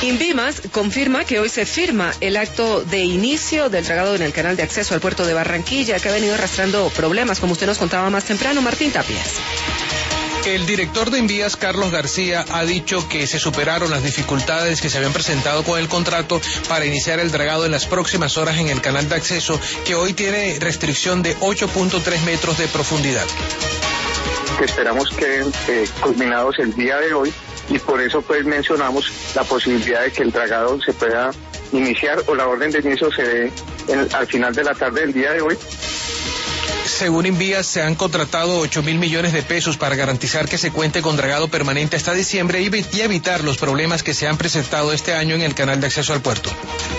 Invimas confirma que hoy se firma el acto de inicio del dragado en el canal de acceso al puerto de Barranquilla, que ha venido arrastrando problemas, como usted nos contaba más temprano. Martín Tapias. El director de Invías, Carlos García, ha dicho que se superaron las dificultades que se habían presentado con el contrato para iniciar el dragado en las próximas horas en el canal de acceso, que hoy tiene restricción de 8.3 metros de profundidad. Que esperamos que culminados el día de hoy, y por eso pues mencionamos la posibilidad de que el dragado se pueda iniciar, o la orden de inicio se dé al final de la tarde del día de hoy. Según Invías, se han contratado 8.000 millones de pesos para garantizar que se cuente con dragado permanente hasta diciembre y evitar los problemas que se han presentado este año en el canal de acceso al puerto.